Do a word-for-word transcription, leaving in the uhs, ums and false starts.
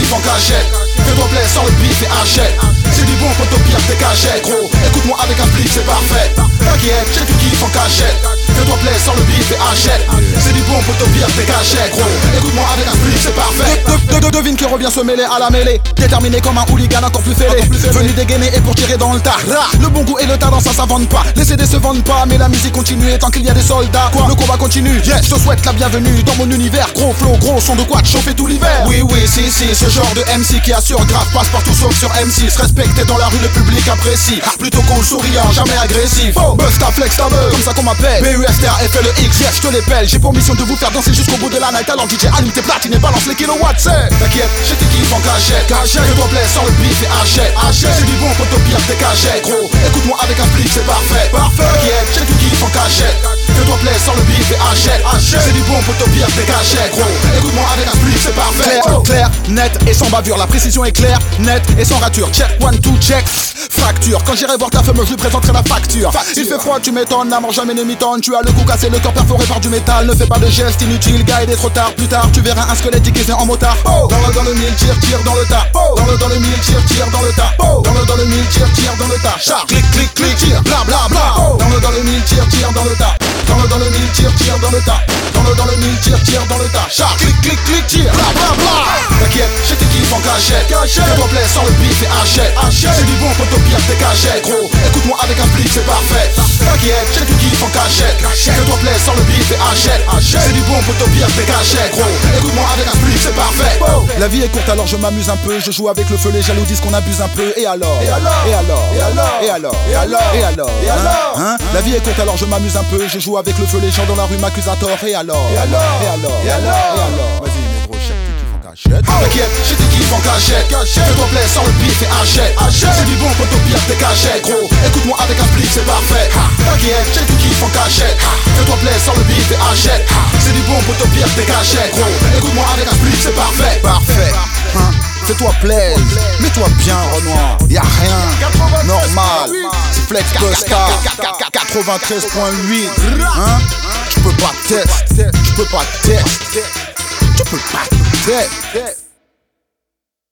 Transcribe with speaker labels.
Speaker 1: kiffes en cachette. Fais-toi plaisir, sors le bif et achète. C'est du bon quand au pire t'es cachette. Gros, écoute-moi avec un flip, c'est parfait. T'inquiète, j'ai du kiff en cachette. Fais-toi plaisir, sors le bif et achète. C'est du bon quand au pire t'es cachette. Gros, écoute-moi avec un flip, c'est parfait. De, de, de, devine qui revient se mêler à la mêlée. Déterminé comme un hooligan encore plus fêlé. Venu dégainer et pour tirer dans le tas. Le bon goût et le tas dans ça, ça vende pas. Les C D se vendent pas, mais la musique continue. Et tant qu'il y a des soldats, quoi, le combat continue. Yes, je te souhaite la bienvenue dans mon univers. Gros flow, gros son de quoi te chauffer tout l'hiver. Oui, oui, si, si, ce genre de M C qui assure grave passe partout sauf sur M six. Respecté dans la rue, le public apprécie. Plutôt cool, souriant, jamais agressif. Oh, buzz ta flex ta meuf, comme ça qu'on m'appelle. B U S T A F L E X, yes, je te les pèle. J'ai pour mission de vous faire danser jusqu'au bout de la night. Alors D J allume tes platines et balance les kilowatts, c'est. T'inquiète, j'ai tes kiffs en cachette. Cachette, fais-toi plaisir, sors le bif et achète. Achète, c'est du bon quand au pire t'es cachette. Gros, écoute-moi avec un flip, c'est parfait. Parfait, t'inquiète, j'ai du kiff en cachette. Fais-toi plaisir, sors le bif et achète. Achète, c'est du bon quand au pire t'es cachette. Gros, écoute-moi avec un flip, c'est parfait. Clair, clair, net et sans bavure. La précision est claire, net et sans rature. Check, one, two, check. Fracture, quand j'irai voir ta fameuse, je lui présenterai la facture. facture. Il fait froid, tu m'étonnes, n'amorce jamais ne m'étonne. Tu as le cou cassé, le corps perforé par du métal. Ne fais pas de gestes inutiles, gars, il est trop tard. Plus tard, tu verras un squelette déguisé en motard. Oh. Dans le dans le mille, tire, tire dans le tas. Oh. Dans le dans le mille, tire, tire dans le tas. Oh. Dans le dans le mille, tire, tire dans le tas. Char, clic, clic, clic, tire, bla bla bla. Oh. Dans le dans le mille, tire, tire dans le tas. Dans le dans le mille, tire, tire dans le tas. Dans le dans le mille, tire, tire dans le tas. Char, clic, clic, clic, tire, bla bla bla. T'inquiète, j'ai tes kiffs en cachette. Fais-toi plaisir, sors le bif et achète. C'est du bon quand au pire t'es cachette. Gros, écoute-moi avec un flip, c'est parfait. T'inquiète, j'ai du kiff en cachette. Fais-toi plaisir, sors le bif et achète. C'est du bon quand au pire t'es cachette. Gros, écoute-moi avec un flip, c'est parfait. La vie est courte alors je m'amuse un peu. Je joue avec le feu, les jaloux disent qu'on abuse un peu. Et alors, et alors, et alors, et alors, et alors, et alors, et alors, et alors, hein, hein? La vie est courte alors je m'amuse un peu. Je joue avec le feu, les gens dans la rue m'accusent à tort. Et alors, et alors, et alors, et alors, et alors. Vas-y négro, check tes kiffs en cachette. T'inquiète, j'ai tes kiffs en cachette. Fais-toi plaisir, sors le bif et achète. C'est du bon quand au pire t'es cachette. Gros, écoute-moi avec un flip, c'est parfait. T'inquiète, j'ai du kiff en cachette. Fais-toi plaisir, sors le bif et achète. C'est du bon quand au pire t'es cachette. Gros, écoute-moi avec un flip, c'est parfait. Parfait, hein? Fais-toi plaisir, mets-toi bien Renoir, y'a rien, normal, c'est Flex Busta, quatre-vingt-treize point huit, hein? Tu peux pas tester, tu peux pas tester, tu peux pas tester.